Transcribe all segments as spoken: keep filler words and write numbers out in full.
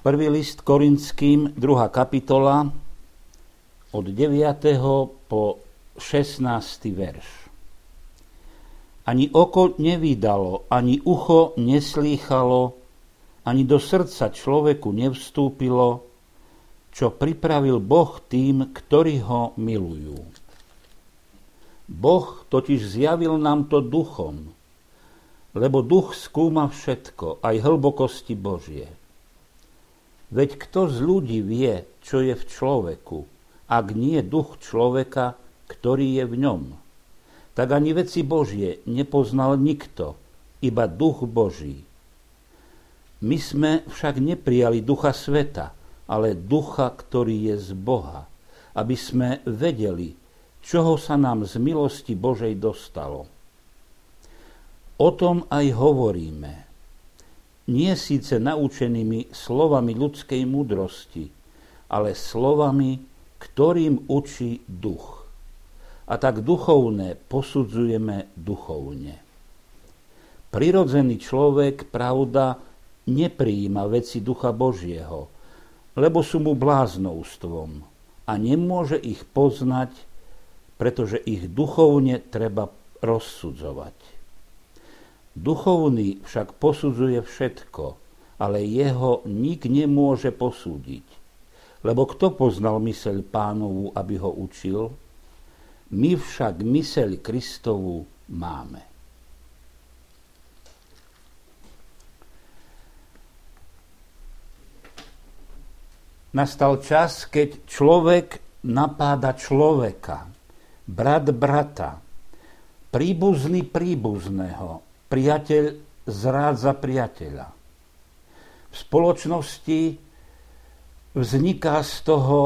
Prvý list Korinským, druhá kapitola, od deviateho po šestnásty verš. Ani oko nevidalo, ani ucho neslýchalo, ani do srdca človeku nevstúpilo, čo pripravil Boh tým, ktorí ho milujú. Boh totiž zjavil nám to duchom, lebo duch skúma všetko, aj hlbokosti Božie. Veď kto z ľudí vie, čo je v človeku, ak nie duch človeka, ktorý je v ňom? Tak ani veci Božie nepoznal nikto, iba duch Boží. My sme však neprijali ducha sveta, ale ducha, ktorý je z Boha, aby sme vedeli, čoho sa nám z milosti Božej dostalo. O tom aj hovoríme. Nie síce naučenými slovami ľudskej múdrosti, ale slovami, ktorým učí duch. A tak duchovné posudzujeme duchovne. Prirodzený človek, pravda, neprijíma veci ducha Božieho, lebo sú mu bláznovstvom a nemôže ich poznať, pretože ich duchovne treba rozsudzovať. Duchovný však posudzuje všetko, ale jeho nik nemôže posúdiť. Lebo kto poznal myseľ Pánovu, aby ho učil? My však myseľ Kristovu máme. Nastal čas, keď človek napáda človeka, brat brata, príbuzný príbuzného, priateľ zrádza priateľa. V spoločnosti vzniká z toho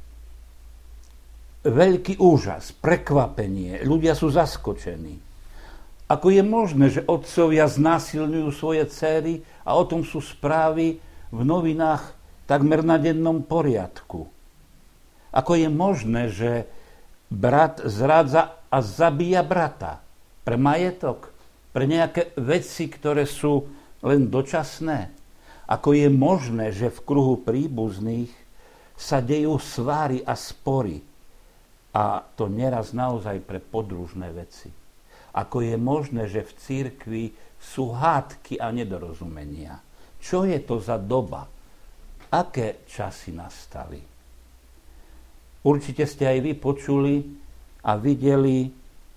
veľký úžas, prekvapenie. Ľudia sú zaskočení. Ako je možné, že otcovia znásilňujú svoje dcéry a o tom sú správy v novinách takmer na dennom poriadku? Ako je možné, že brat zrádza a zabíja brata pre majetok, pre nejaké veci, ktoré sú len dočasné? Ako je možné, že v kruhu príbuzných sa dejú sváry a spory, a to neraz naozaj pre podružné veci? Ako je možné, že v cirkvi sú hádky a nedorozumenia? Čo je to za doba? Aké časy nastali? Určite ste aj vy počuli a videli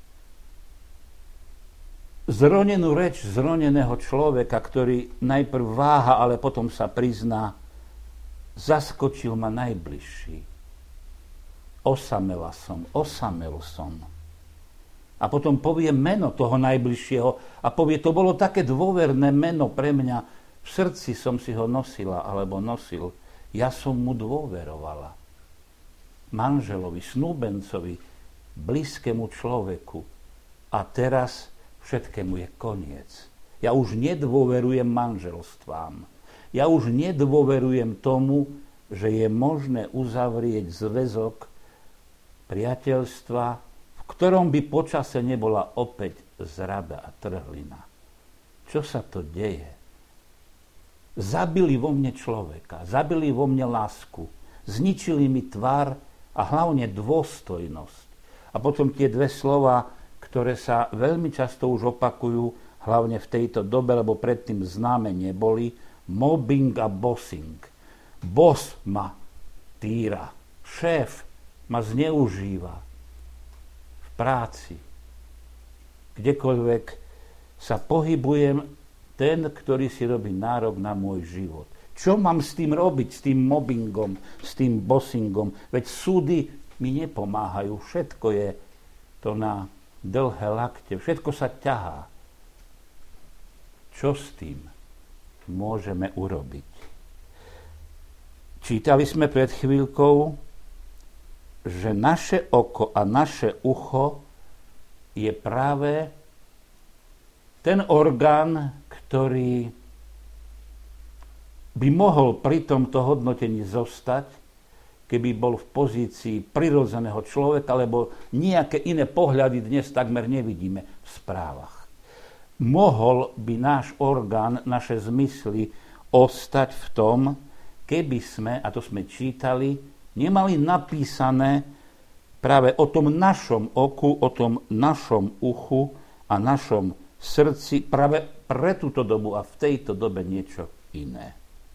zronenú reč zroneného človeka, ktorý najprv váha, ale potom sa prizná: zaskočil ma najbližší. Osamela som, osamel som. A potom povie meno toho najbližšieho a povie: to bolo také dôverné meno pre mňa, v srdci som si ho nosila alebo nosil, ja som mu dôverovala. Manželovi, snúbencovi, blízkemu človeku. A teraz všetkému je koniec. Ja už nedôverujem manželstvám. Ja už nedôverujem tomu, že je možné uzavrieť zväzok priateľstva, v ktorom by počase nebola opäť zrada a trhlina. Čo sa to deje? Zabili vo mne človeka, zabili vo mne lásku, zničili mi tvár a hlavne dôstojnosť. A potom tie dve slova, ktoré sa veľmi často už opakujú, hlavne v tejto dobe, lebo predtým známe neboli, mobbing a bossing. Boss ma týra, šéf ma zneužíva v práci. Kdekoľvek sa pohybujem, ten, ktorý si robí nárok na môj život. Čo mám s tým robiť, s tým mobbingom, s tým bossingom? Veď súdy mi nepomáhajú. Všetko je to na dlhé lakte. Všetko sa ťahá. Čo s tým môžeme urobiť? Čítali sme pred chvíľkou, že naše oko a naše ucho je práve ten orgán, ktorý by mohol pri tomto hodnotení zostať, keby bol v pozícii prirodzeného človeka, lebo nejaké iné pohľady dnes takmer nevidíme v správach. Mohol by náš orgán, naše zmysly ostať v tom, keby sme, a to sme čítali, nemali napísané práve o tom našom oku, o tom našom uchu a našom srdci práve pre túto dobu a v tejto dobe niečo iné.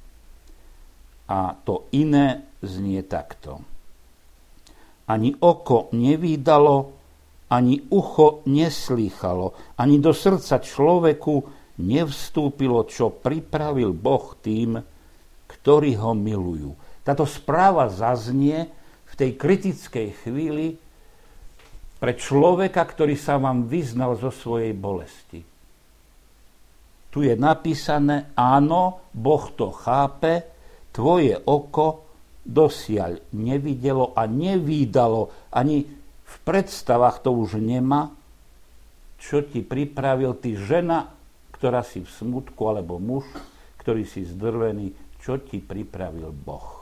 A to iné znie takto. Ani oko nevídalo, ani ucho neslýchalo, ani do srdca človeku nevstúpilo, čo pripravil Boh tým, ktorí ho milujú. Táto správa zaznie v tej kritickej chvíli pre človeka, ktorý sa vám vyznal zo svojej bolesti. Tu je napísané, áno, Boh to chápe, tvoje oko dosiaľ nevidelo a nevídalo, ani v predstavách to už nemá, čo ti pripravil ty žena, ktorá si v smutku, alebo muž, ktorý si zdrvený, čo ti pripravil Boh.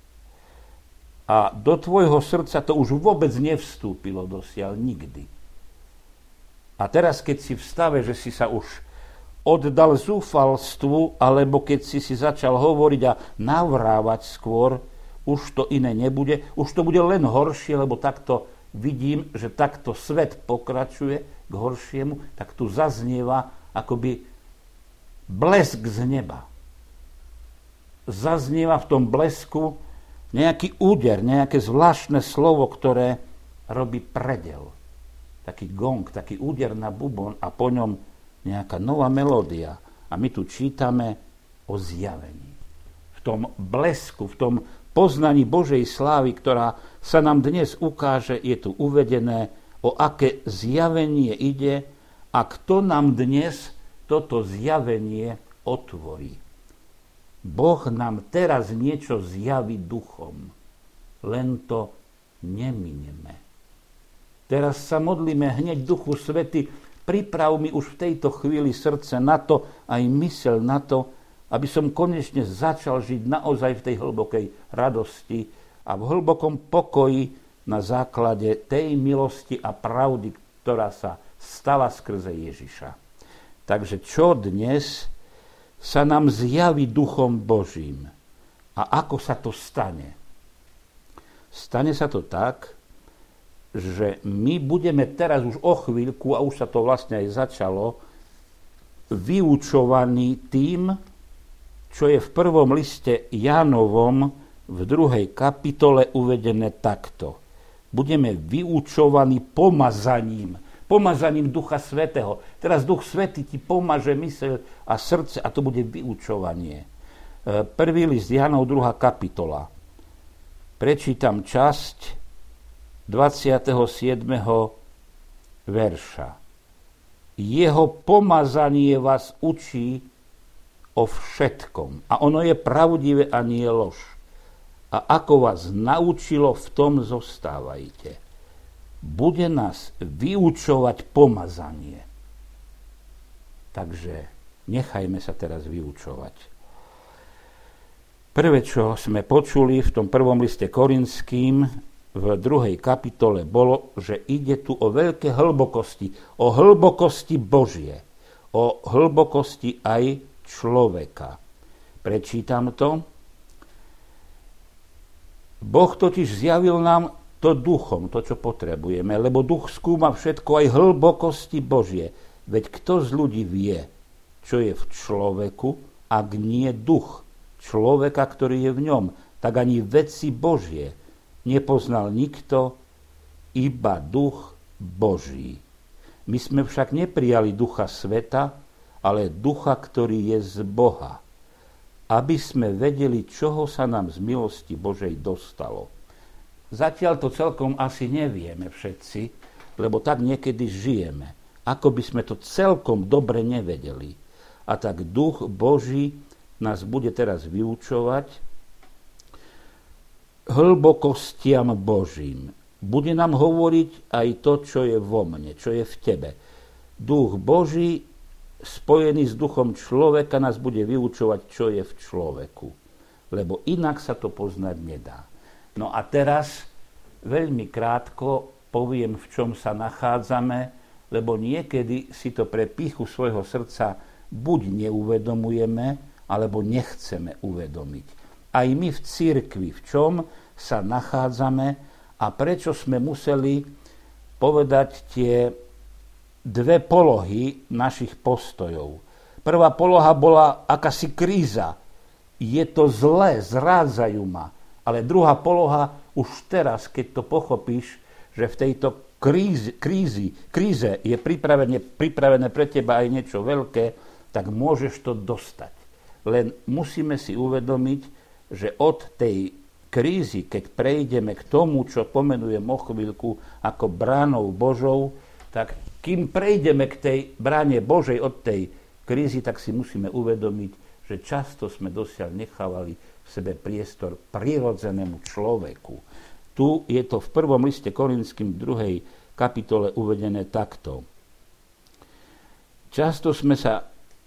A do tvojho srdca to už vôbec nevstúpilo dosiaľ nikdy. A teraz, keď si v stave, že si sa už oddal zúfalstvu, alebo keď si si začal hovoriť a navrávať skôr, už to iné nebude, už to bude len horšie, lebo takto vidím, že takto svet pokračuje k horšiemu, tak tu zaznieva akoby blesk z neba. Zaznieva v tom blesku nejaký úder, nejaké zvláštne slovo, ktoré robí predel. Taký gong, taký úder na bubon a po ňom nejaká nová melódia. A my tu čítame o zjavení. V tom blesku, v tom poznaní Božej slávy, ktorá sa nám dnes ukáže, je tu uvedené, o aké zjavenie ide a kto nám dnes toto zjavenie otvorí. Boh nám teraz niečo zjaví duchom, len to nemineme. Teraz sa modlíme hneď Duchu Svätý, priprav mi už v tejto chvíli srdce na to, aj myseľ na to, aby som konečne začal žiť naozaj v tej hlbokej radosti a v hlbokom pokoji na základe tej milosti a pravdy, ktorá sa stala skrze Ježiša. Takže čo dnes sa nám zjaví Duchom Božím? A ako sa to stane? Stane sa to tak, že my budeme teraz už o chvíľku, a už sa to vlastne aj začalo, vyučovaní tým, čo je v prvom liste Jánovom v druhej kapitole uvedené takto. Budeme vyučovaní pomazaním, pomazaním Ducha Svätého. Teraz Duch Svätý ti pomaže myseľ a srdce a to bude vyučovanie. Prvý list Jánov, druhá kapitola. Prečítam časť dvadsiateho siedmeho verša. Jeho pomazanie vás učí o všetkom. A ono je pravdivé a nie lož. A ako vás naučilo, v tom zostávajte. Bude nás vyučovať pomazanie. Takže nechajme sa teraz vyučovať. Prvé, čo sme počuli v tom prvom liste Korinským, v druhej kapitole, bolo, že ide tu o veľké hlbokosti, o hlbokosti Božie, o hlbokosti aj človeka. Prečítam to. Boh totiž zjavil nám to duchom, to, čo potrebujeme, lebo duch skúma všetko, aj hlbokosti Božie. Veď kto z ľudí vie, čo je v človeku, ak nie duch človeka, ktorý je v ňom, tak ani veci Božie nepoznal nikto, iba duch Boží. My sme však neprijali ducha sveta, ale ducha, ktorý je z Boha, aby sme vedeli, čoho sa nám z milosti Božej dostalo. Zatiaľ to celkom asi nevieme všetci, lebo tak niekedy žijeme, ako by sme to celkom dobre nevedeli. A tak duch Boží nás bude teraz vyučovať hlbokostiam Božím. Bude nám hovoriť aj to, čo je vo mne, čo je v tebe. Duch Boží spojený s duchom človeka nás bude vyučovať, čo je v človeku. Lebo inak sa to poznať nedá. No a teraz veľmi krátko poviem, v čom sa nachádzame, lebo niekedy si to pre pýchu svojho srdca buď neuvedomujeme, alebo nechceme uvedomiť. aj my v cirkvi, v čom sa nachádzame a prečo sme museli povedať tie dve polohy našich postojov. Prvá poloha bola akási kríza. Je to zlé, zrádzajú ma. Ale druhá poloha, už teraz, keď to pochopíš, že v tejto krízi, krízi, kríze je pripravené, pripravené pre teba aj niečo veľké, tak môžeš to dostať. Len musíme si uvedomiť, že od tej krízy, keď prejdeme k tomu, čo pomenujem o chvíľku ako bránou Božou, tak kým prejdeme k tej bráne Božej od tej krízy, tak si musíme uvedomiť, že často sme dosiaľ nechávali v sebe priestor prirodzenému človeku. Tu je to v prvom liste Korinským v druhej kapitole uvedené takto. Často sme sa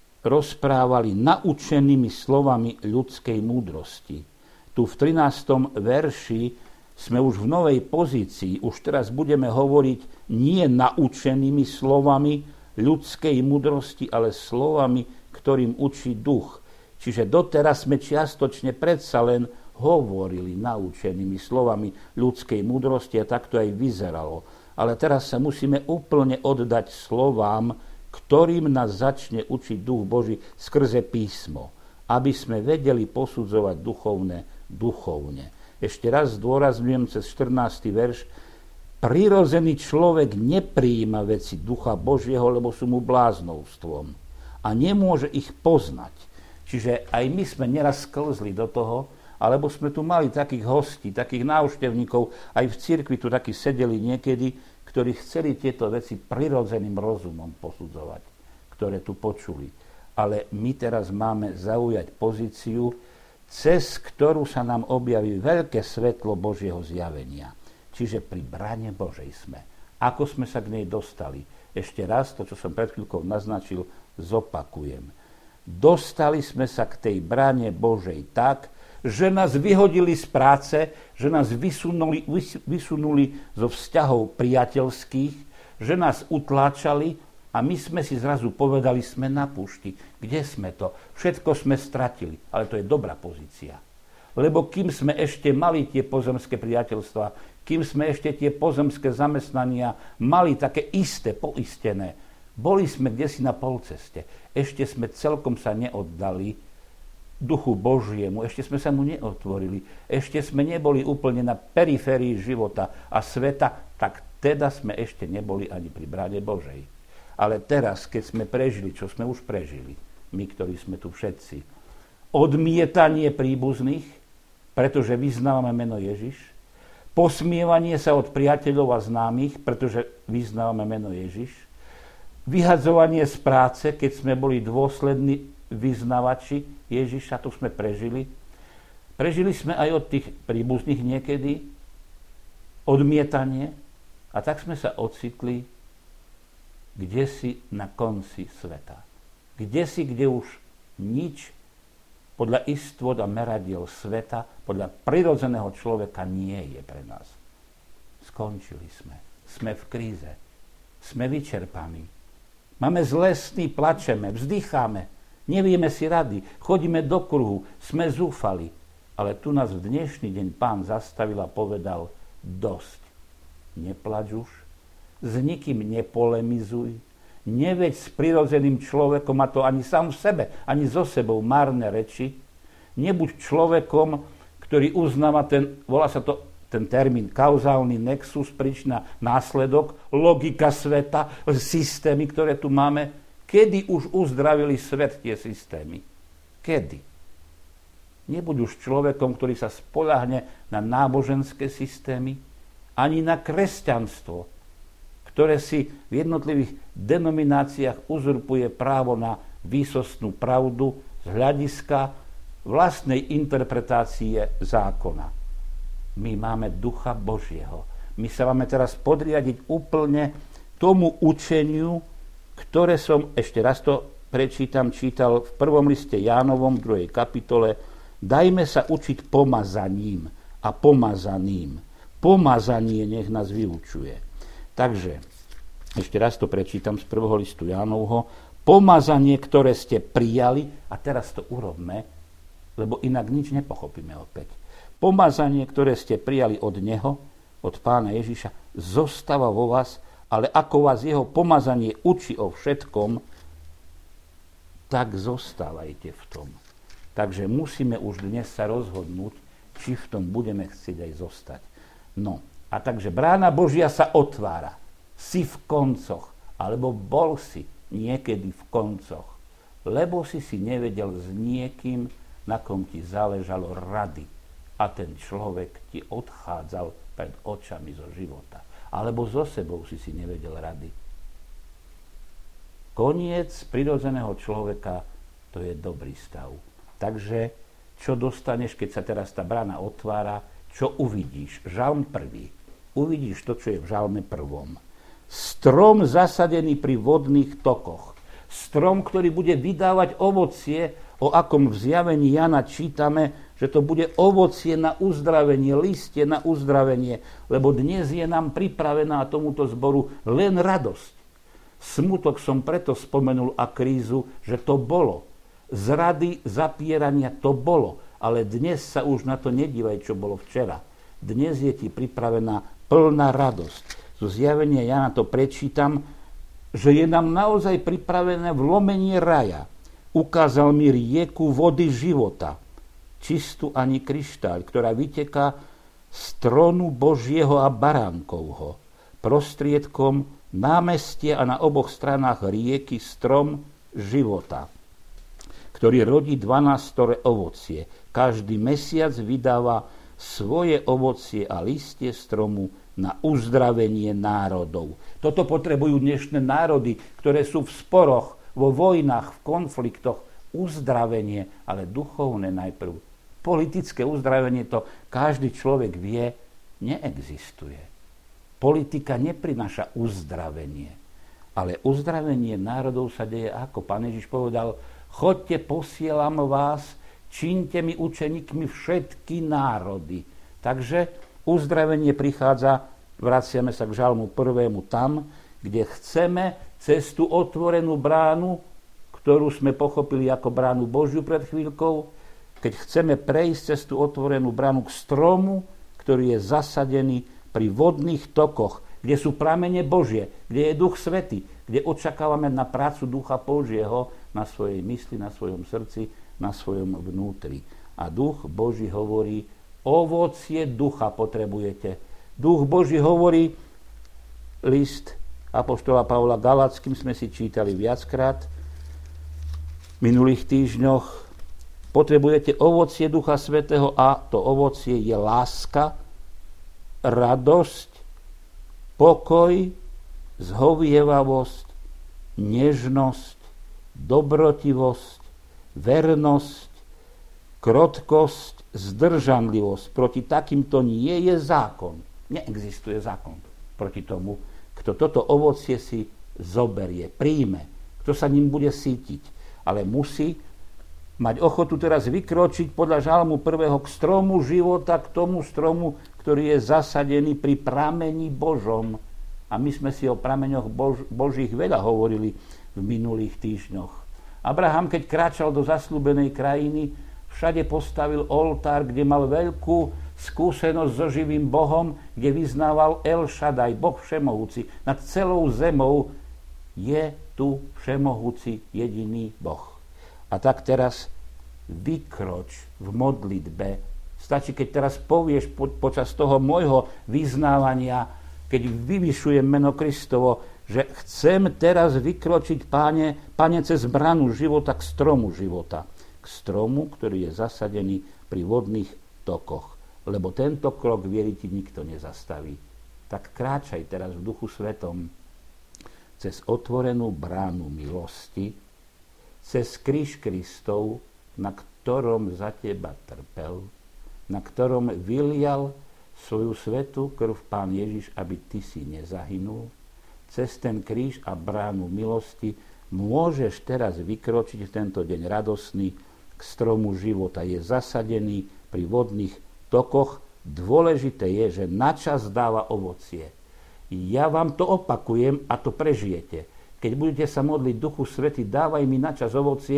rozprávali naučenými slovami ľudskej múdrosti. Tu v trinástom verši sme už v novej pozícii, už teraz budeme hovoriť nie naučenými slovami ľudskej múdrosti, ale slovami, ktorým učí duch. Čiže doteraz sme čiastočne predsa len hovorili naučenými slovami ľudskej múdrosti a tak to aj vyzeralo. Ale teraz sa musíme úplne oddať slovám, ktorým nás začne učiť duch Boží skrze písmo, aby sme vedeli posudzovať duchovné duchovne. Ešte raz zdôrazňujem cez štrnásty verš. Prirodzený človek neprijíma veci ducha Božieho, lebo sú mu bláznovstvom a nemôže ich poznať. Čiže aj my sme neraz sklzli do toho, alebo sme tu mali takých hostí, takých návštevníkov, aj v cirkvi tu takí sedeli niekedy, ktorí chceli tieto veci prirodzeným rozumom posudzovať, ktoré tu počuli. Ale my teraz máme zaujať pozíciu, cez ktorú sa nám objaví veľké svetlo Božieho zjavenia. Čiže pri brane Božej sme. Ako sme sa k nej dostali? Ešte raz to, čo som pred chvíľkou naznačil, zopakujem. Dostali sme sa k tej brane Božej tak, že nás vyhodili z práce, že nás vysunuli, vysunuli zo vzťahov priateľských, že nás utláčali a my sme si zrazu povedali, sme na púšti. Kde sme to? Všetko sme stratili. Ale to je dobrá pozícia. Lebo kým sme ešte mali tie pozemské priateľstvá, kým sme ešte tie pozemské zamestnania mali také isté, poistené, boli sme kdesi na polceste. Ešte sme celkom sa neoddali duchu Božiemu, ešte sme sa mu neotvorili, ešte sme neboli úplne na periférii života a sveta, tak teda sme ešte neboli ani pri bráne Božej. Ale teraz, keď sme prežili, čo sme už prežili, my, ktorí sme tu všetci, odmietanie príbuzných, pretože vyznávame meno Ježiš, posmievanie sa od priateľov a známych, pretože vyznávame meno Ježiš, vyhadzovanie z práce, keď sme boli dôslední vyznavači Ježiša, to sme prežili. Prežili sme aj od tých príbuzných niekedy, odmietanie, a tak sme sa ocitli kdesi na konci sveta. Kdesi, kde už nič podľa istôt a meradiel sveta, podľa prirodzeného človeka nie je pre nás. Skončili sme. Sme v kríze. Sme vyčerpaní. Máme zlé sny, plačeme, vzdycháme, nevieme si rady, chodíme do kruhu, sme zúfali. Ale tu nás v dnešný deň Pán zastavil a povedal, dosť. Neplač už, s nikým nepolemizuj, neveď s prirodzeným človekom, a to ani sám v sebe, ani so sebou márne reči. Nebuď človekom, ktorý uznáva ten, volá sa to ten termín kauzálny nexus, príčina, následok, logika sveta, systémy, ktoré tu máme. Kedy už uzdravili svet tie systémy? Kedy? Nebuď už človekom, ktorý sa spoľahne na náboženské systémy, ani na kresťanstvo, ktoré si v jednotlivých denomináciách uzurpuje právo na výsostnú pravdu z hľadiska vlastnej interpretácie zákona. My máme Ducha Božieho. My sa máme teraz podriadiť úplne tomu učeniu, ktoré som, ešte raz to prečítam, čítal v prvom liste Jánovom, v druhej kapitole. Dajme sa učiť pomazaním a pomazaným. Pomazanie nech nás vyučuje. Takže, ešte raz to prečítam z prvého listu Jánovho. Pomazanie, ktoré ste prijali, a teraz to urobme, lebo inak nič nepochopíme opäť. Pomazanie, ktoré ste prijali od Neho, od Pána Ježiša, zostáva vo vás, ale ako vás jeho pomazanie učí o všetkom, tak zostávajte v tom. Takže musíme už dnes sa rozhodnúť, či v tom budeme chcieť aj zostať. No, a takže brána Božia sa otvára. Si v koncoch, alebo bol si niekedy v koncoch, lebo si si nevedel s niekým, na kom ti záležalo rady. A ten človek ti odchádzal pred očami zo života. Alebo so sebou si si nevedel rady. Koniec prirodzeného človeka, to je dobrý stav. Takže, čo dostaneš, keď sa teraz tá brána otvára, čo uvidíš? Žalm prvý. Uvidíš to, čo je v žalme prvom. Strom zasadený pri vodných tokoch. Strom, ktorý bude vydávať ovocie, o akom v zjavení Jana čítame, že to bude ovocie na uzdravenie, listie na uzdravenie, lebo dnes je nám pripravená tomuto zboru len radosť. Smutok som preto spomenul a krízu, že to bolo. Zrady, zapierania to bolo, ale dnes sa už na to nedívaj, čo bolo včera. Dnes je ti pripravená plná radosť. Zo zjavenia Jana to prečítam, že je nám naozaj pripravené vlomenie raja. Ukázal mi rieku vody života, čistú ani kryštál, ktorá vyteká z trónu Božieho a Baránkovho, prostriedkom námestia a na oboch stranách rieky strom života, ktorý rodí dvanástoré ovocie. Každý mesiac vydáva svoje ovocie a listie stromu na uzdravenie národov. Toto potrebujú dnešné národy, ktoré sú v sporoch, vo vojnách, v konfliktoch. Uzdravenie, ale duchovné najprv. Politické uzdravenie, to každý človek vie, neexistuje. Politika neprináša uzdravenie. Ale uzdravenie národov sa deje ako? Pán Ježiš povedal, chodte, posielam vás, čiňte mi učeníkmi všetky národy. Takže uzdravenie prichádza, vraciame sa k žalmu prvému tam, kde chceme cez tú otvorenú bránu, ktorú sme pochopili ako bránu Božiu pred chvíľkou, keď chceme prejsť cez tú otvorenú bránu k stromu, ktorý je zasadený pri vodných tokoch, kde sú pramene Božie, kde je Duch Svätý, kde očakávame na prácu Ducha Božieho na svojej mysli, na svojom srdci, na svojom vnútri. A Duch Boží hovorí, ovocie ducha potrebujete. Duch Boží hovorí, list apoštola Pavla Galackým sme si čítali viackrát v minulých týždňoch, potrebujete ovocie Ducha Svätého a to ovocie je láska, radosť, pokoj, zhovievavosť, nežnosť, dobrotivosť, vernosť, krotkosť, zdržanlivosť. Proti takýmto nie je zákon. Neexistuje zákon proti tomu, kto toto ovocie si zoberie, príjme, kto sa ním bude sítiť. Ale musí mať ochotu teraz vykročiť podľa žalmu prvého k stromu života, k tomu stromu, ktorý je zasadený pri pramení Božom. A my sme si o prameňoch Bož, Božích veľa hovorili v minulých týždňoch. Abraham, keď kráčal do zasľúbenej krajiny, všade postavil oltár, kde mal veľkú skúsenosť so živým Bohom, kde vyznával El Shaddai, Boh všemohúci. Nad celou zemou je tu všemohúci jediný Boh. A tak teraz vykroč v modlitbe. Stačí, keď teraz povieš po, počas toho môjho vyznávania, keď vyvyšujem meno Kristovo, že chcem teraz vykročiť, Páne, Pane, cez branu života k stromu života. K stromu, ktorý je zasadený pri vodných tokoch. Lebo tento krok viery ti nikto nezastaví. Tak kráčaj teraz v Duchu Svetom cez otvorenú bránu milosti, cez kríž Kristov, na ktorom za teba trpel, na ktorom vylial svoju svätú krv Pán Ježiš, aby ty si nezahynul. Cez ten kríž a bránu milosti môžeš teraz vykročiť v tento deň radosný k stromu života. Je zasadený pri vodných tokoch. Dôležité je, že načas dáva ovocie. Ja vám to opakujem a to prežijete. Keď budete sa modliť, Duchu Svätý, dávaj mi načas ovocie,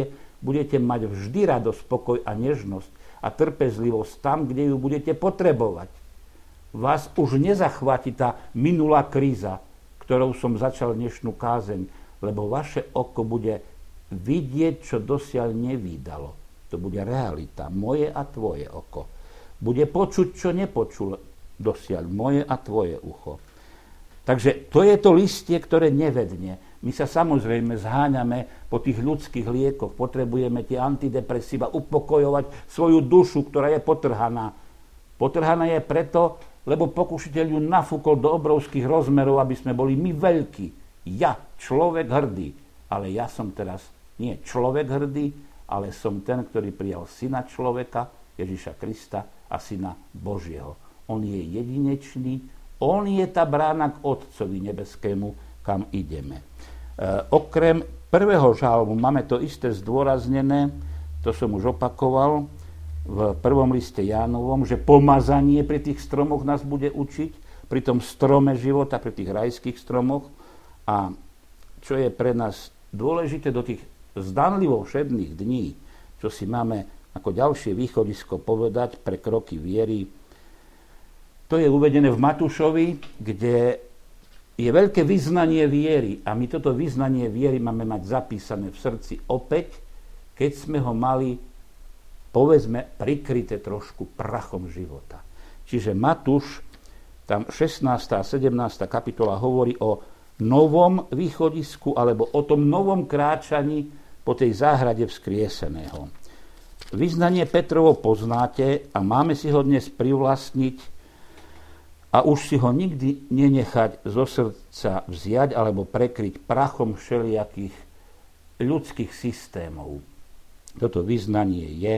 budete mať vždy radosť, pokoj a nežnosť a trpezlivosť tam, kde ju budete potrebovať. Vás už nezachváti tá minulá kríza, ktorou som začal dnešnú kázeň, lebo vaše oko bude vidieť, čo dosiaľ nevídalo. To bude realita, moje a tvoje oko. Bude počuť, čo nepočul dosiaľ, moje a tvoje ucho. Takže to je to listie, ktoré nevedne. My sa samozrejme zháňame po tých ľudských liekoch, potrebujeme tie antidepresíva, upokojovať svoju dušu, ktorá je potrhaná. Potrhaná je preto, lebo pokušiteľ ju nafúkol do obrovských rozmerov, aby sme boli my veľkí. Ja, človek hrdý, ale ja som teraz nie človek hrdý, ale som ten, ktorý prijal syna človeka, Ježiša Krista a syna Božieho. On je jedinečný, on je tá brána k Otcovi nebeskému, kam ideme. E, okrem prvého žalmu máme to isté zdôraznené, to som už opakoval, v prvom liste Jánovom, že pomazanie pri tých stromoch nás bude učiť, pri tom strome života, pri tých rajských stromoch. A čo je pre nás dôležité do tých zdanlivo všedných dní, čo si máme ako ďalšie východisko povedať pre kroky viery, to je uvedené v Matúšovi, kde je veľké vyznanie viery. A my toto vyznanie viery máme mať zapísané v srdci opäť, keď sme ho mali, povedzme, prikryté trošku prachom života. Čiže Matúš, tam šestnásta a sedemnásta kapitola hovorí o novom východisku, alebo o tom novom kráčaní po tej záhrade vzkrieseného. Vyznanie Petrovo poznáte a máme si ho dnes privlastniť a už si ho nikdy nenechať zo srdca vziať alebo prekryť prachom všelijakých ľudských systémov. Toto vyznanie je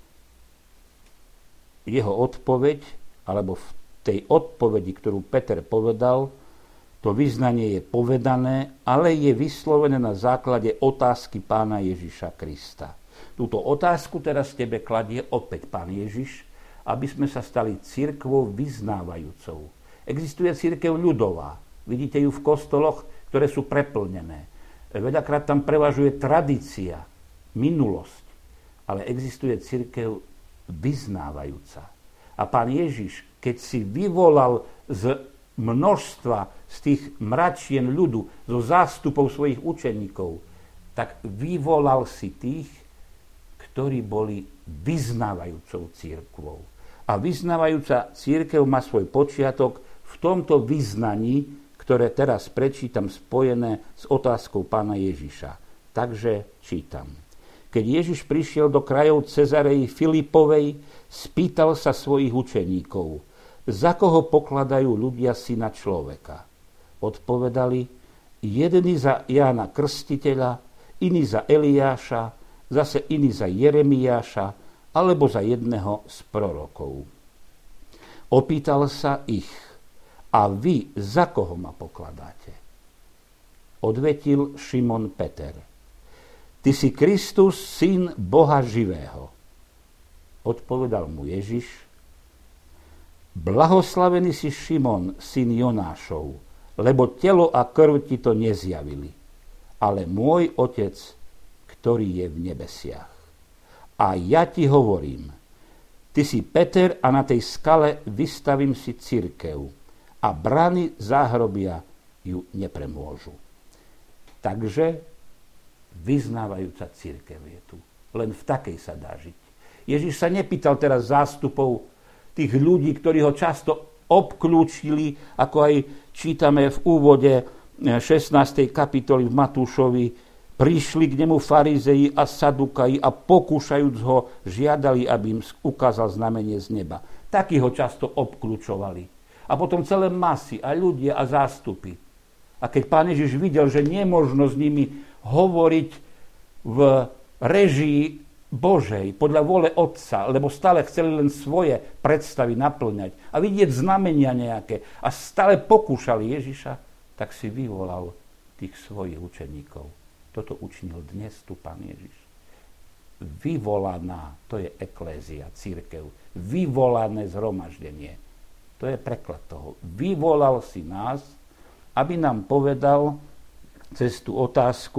jeho odpoveď, alebo v tej odpovedi, ktorú Peter povedal, to vyznanie je povedané, ale je vyslovené na základe otázky pána Ježiša Krista. Túto otázku teraz tebe kladie opäť pán Ježiš, aby sme sa stali cirkvou vyznávajúcou. Existuje cirkev ľudová. Vidíte ju v kostoloch, ktoré sú preplnené. Veľakrát tam prevažuje tradícia, minulosť, ale existuje cirkev vyznávajúca. A pán Ježiš, keď si vyvolal z množstva, z tých mračien ľudu, zo zástupov svojich učeníkov, tak vyvolal si tých, ktorí boli vyznávajúcou cirkvou. A vyznávajúca cirkev má svoj počiatok v tomto vyznaní, ktoré teraz prečítam spojené s otázkou pána Ježiša. Takže čítam. Keď Ježiš prišiel do krajov Cezareji Filipovej, spýtal sa svojich učeníkov, za koho pokladajú ľudia syna človeka. Odpovedali, jedni za Jána Krstiteľa, iní za Eliáša, zase iní za Jeremiáša, alebo za jedného z prorokov. Opýtal sa ich, a vy za koho ma pokladáte? Odvetil Šimon Peter, ty si Kristus, syn Boha živého. Odpovedal mu Ježiš, blahoslavený si Šimon, syn Jonášov, lebo telo a krv ti to nezjavili, ale môj Otec, ktorý je v nebesiach. A ja ti hovorím, ty si Peter a na tej skale vystavím si cirkev a brany záhrobia ju nepremôžu. Takže vyznávajúca cirkev je tu. Len v takej sa dá žiť. Ježiš sa nepýtal teraz zástupov tých ľudí, ktorí ho často obklúčili, ako aj čítame v úvode šestnástej kapitoly v Matúšovi, prišli k nemu farizeji a sadukaji a pokúšajúc ho, žiadali, aby im ukázal znamenie z neba. Takí ho často obklúčovali. A potom celé masy a ľudia a zástupy. A keď pán Ježiš videl, že nemožno s nimi hovoriť v režii Božej, podľa vôle Otca, lebo stále chceli len svoje predstavy naplňať a vidieť znamenia nejaké a stále pokúšali Ježiša, tak si vyvolal tých svojich učeníkov. Toto učinil dnes tu pán Ježiš. Vyvolaná, to je eklézia, cirkev. Vyvolané zhromaždenie. To je preklad toho. Vyvolal si nás, aby nám povedal cez tú otázku,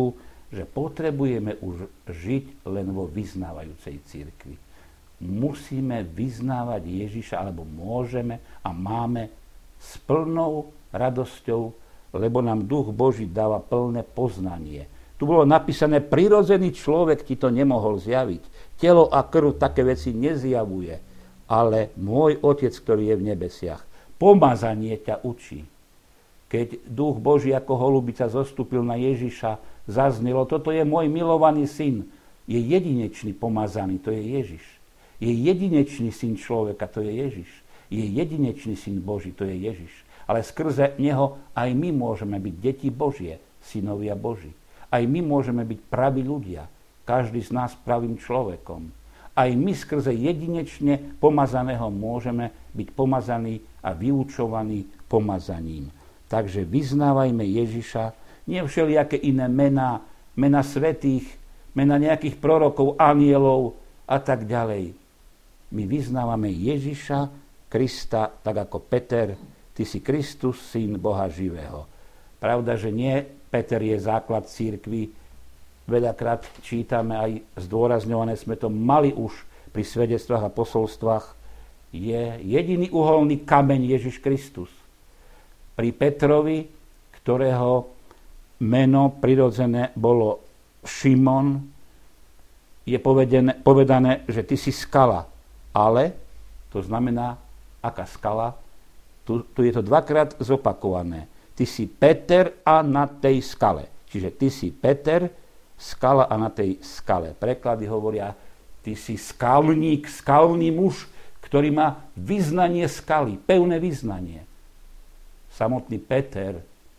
že potrebujeme už žiť len vo vyznávajúcej cirkvi. Musíme vyznávať Ježiša, alebo môžeme a máme s plnou radosťou, lebo nám Duch Boží dáva plné poznanie. Tu bolo napísané, prirodzený človek ti to nemohol zjaviť. Telo a krv také veci nezjavuje, ale môj Otec, ktorý je v nebesiach, pomazanie ťa učí. Keď Duch Boží ako holubica zostúpil na Ježiša, zaznelo, toto je môj milovaný syn. Je jedinečný pomazaný, to je Ježiš. Je jedinečný syn človeka, to je Ježiš. Je jedinečný syn Boží, to je Ježiš. Ale skrze neho aj my môžeme byť deti Božie, synovia Boží. Aj my môžeme byť praví ľudia, každý z nás pravým človekom. Aj my skrze jedinečne pomazaného môžeme byť pomazaní a vyučovaní pomazaním. Takže vyznávajme Ježiša, nie všelijaké iné mená, mená svätých, mená nejakých prorokov, anielov a tak ďalej. My vyznávame Ježiša Krista, tak ako Peter, ty si Kristus, syn Boha živého. Pravda, že nie Peter je základ cirkvi. Veľakrát čítame, aj zdôrazňované sme to mali už pri svedectvách a posolstvách, je jediný uholný kameň Ježiš Kristus. Pri Petrovi, ktorého meno prirodzené bolo Šimon, je povedené, povedané, že ty si skala. Ale, to znamená, aká skala, tu, tu je to dvakrát zopakované. Ty si Peter a na tej skale. Čiže ty si Peter, skala a na tej skale. Preklady hovoria, ty si skalník, skalný muž, ktorý má vyznanie skaly, pevné vyznanie. Samotný Peter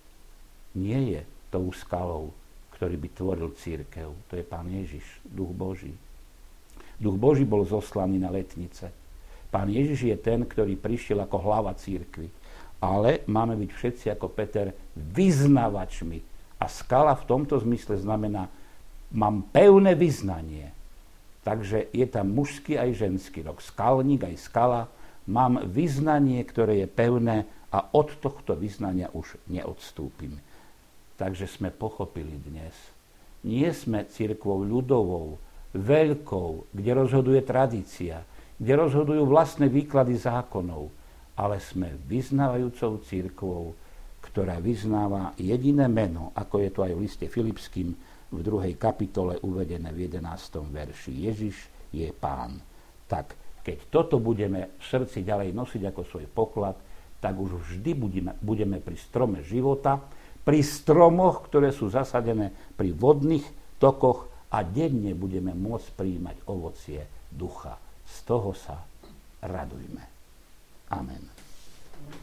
nie je tou skalou, ktorý by tvoril cirkev. To je Pán Ježiš, Duch Boží. Duch Boží bol zoslaný na letnice. Pán Ježiš je ten, ktorý prišiel ako hlava cirkvi. Ale máme byť všetci ako Peter vyznavačmi. A skala v tomto zmysle znamená, mám pevné vyznanie. Takže je tam mužský aj ženský rok. Skalník aj skala. Mám vyznanie, ktoré je pevné a od tohto vyznania už neodstúpim. Takže sme pochopili dnes. Nie sme cirkvou ľudovou, veľkou, kde rozhoduje tradícia, kde rozhodujú vlastné výklady zákonov, ale sme vyznávajúcou cirkvou, ktorá vyznáva jediné meno, ako je to aj v liste Filipským v druhej kapitole uvedené v jedenástom verši. Ježiš je Pán. Tak, keď toto budeme v srdci ďalej nosiť ako svoj poklad, tak už vždy budeme, budeme pri strome života, pri stromoch, ktoré sú zasadené pri vodných tokoch a denne budeme môcť prijímať ovocie ducha. Z toho sa radujme. Amen.